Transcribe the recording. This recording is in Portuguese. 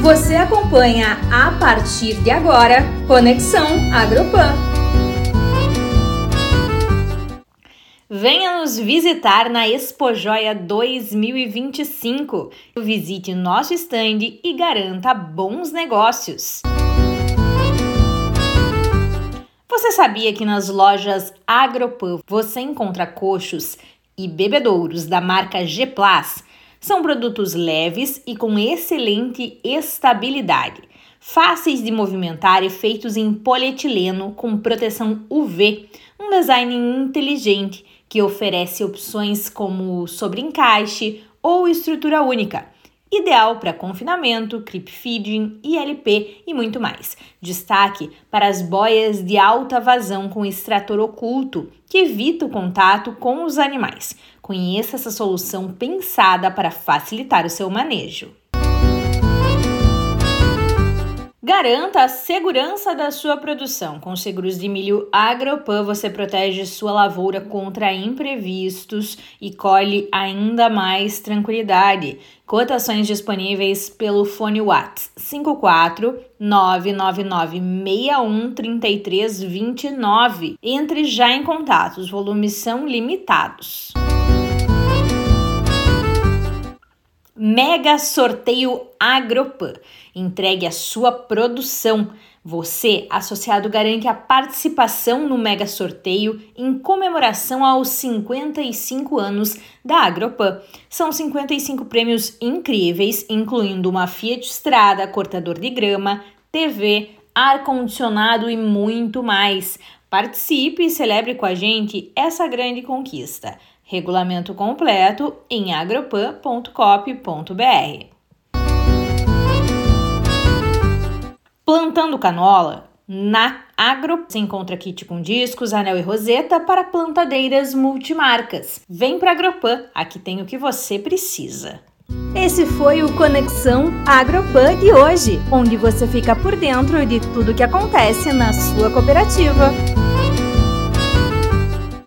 Você acompanha a partir de agora Conexão Agropan. Venha nos visitar na Expojoia 2025. Visite nosso stand e garanta bons negócios. Você sabia que nas lojas Agropan você encontra coxos e bebedouros da marca G-Plus? São produtos leves e com excelente estabilidade, fáceis de movimentar e feitos em polietileno com proteção UV, um design inteligente que oferece opções como sobreencaixe ou estrutura única, ideal para confinamento, creep feeding, ILP e muito mais. Destaque para as boias de alta vazão com extrator oculto, que evita o contato com os animais. Conheça essa solução pensada para facilitar o seu manejo. Garanta a segurança da sua produção. Com seguros de milho Agropan, você protege sua lavoura contra imprevistos e colhe ainda mais tranquilidade. Cotações disponíveis pelo fone WhatsApp 54 999 61 33 29. Entre já em contato, os volumes são limitados. Mega Sorteio Agropan. Entregue a sua produção. Você, associado, garante a participação no Mega Sorteio em comemoração aos 55 anos da Agropan. São 55 prêmios incríveis, incluindo uma Fiat Strada, cortador de grama, TV, ar-condicionado e muito mais. Participe e celebre com a gente essa grande conquista. Regulamento completo em agropan.coop.br. Plantando canola? Na Agro você encontra kit com discos, anel e roseta para plantadeiras multimarcas. Vem para Agropan, aqui tem o que você precisa. Esse foi o Conexão Agropan de hoje, onde você fica por dentro de tudo que acontece na sua cooperativa.